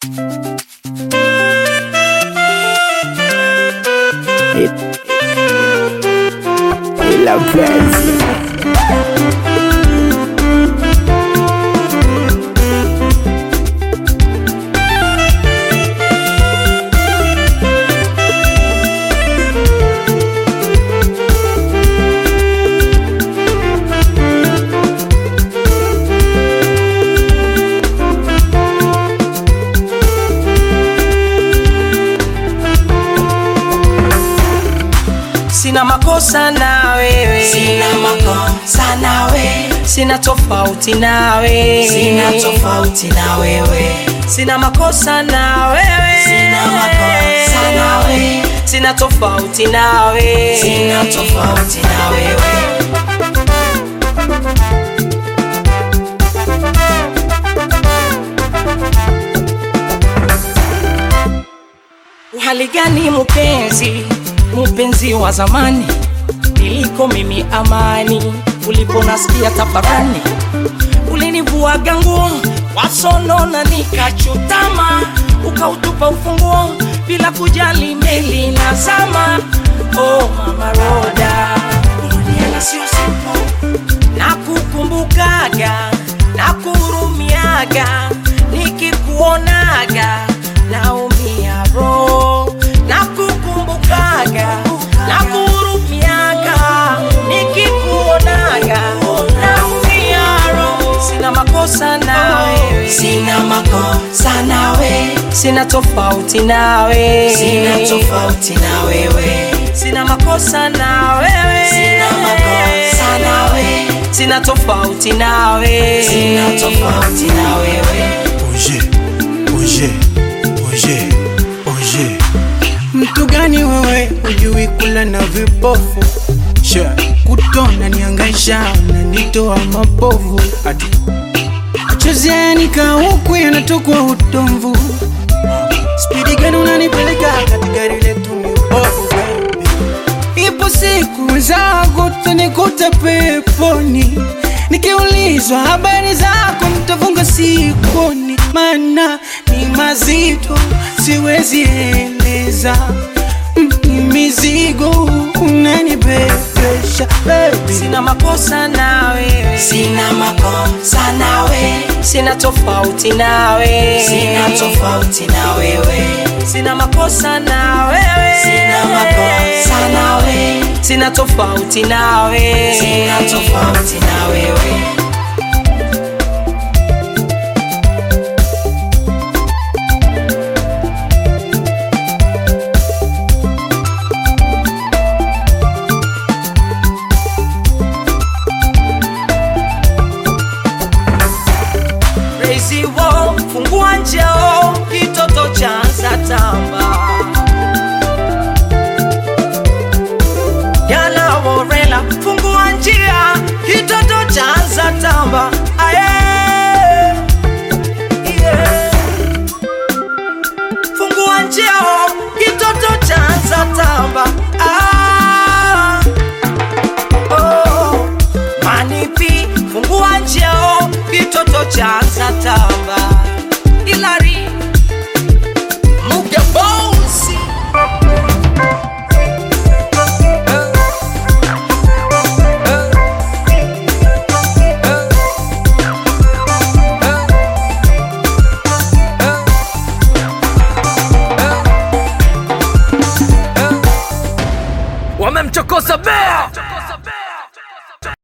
La Prince. Sina makosa na wewe, sina makosa na wewe, sina tofauti na wewe, sina tofauti na wewe, sina makosa na wewe, sina makosa na wewe, sina tofauti na wewe, sina tofauti na wewe. Hali gani mpenzi wa zamani, niliko mimi amani, uliponasikia tafarani, ulinivuaga nguo wasonona nikachutama, ukautupa ufunguo bila kujali meli na zama. Oh mama Roda, urudiana sio simple, nakukumbukaga, nakuhurumiaga, nikikuonaga naumia roho, nakukumbukaga, nakuhurumiaga, nikikuonaga naumia roho. Sina makosa na wewe, sina makosa na wewe, sina tofauti na wewe, sina tofauti na wewe, sina makosa na wewe, sina makosa na wewe, sina tofauti na wewe, sina tofauti na wewe. Oje, mtu gani wewe hujui kula na vipofu? Kutona niangaisha unanitoa mapovu, ati achozeni kauku yanatokwa utomvu. Speedy gani unanipeleka katika gari letu mibovu baby? Ipo siku zako utanikuta peponi, nikiulizwa habari zako nitafunga sikoni, maana ni mazito siwezi eleza. Ni mizigo unanibebesha baby. Sina makosa na wewe, sina makosa na wewe, sina tofauti na wewe, sina tofauti na wewe, sina makosa na wewe, sina makosa na wewe, sina tofauti na wewe, sina tofauti na wewe. Crazy wall, fungua njeo, kitoto chanza tamba. Yana Warela, fungua njia, kitoto chanza tamba. Aye, yeah. Fungua njeo, kitoto chanza tamba. Ah, oh, Manipi, fungua njeo, kitoto chanza tamba. Ilari Muge Bosi, Wamemchokoza bea.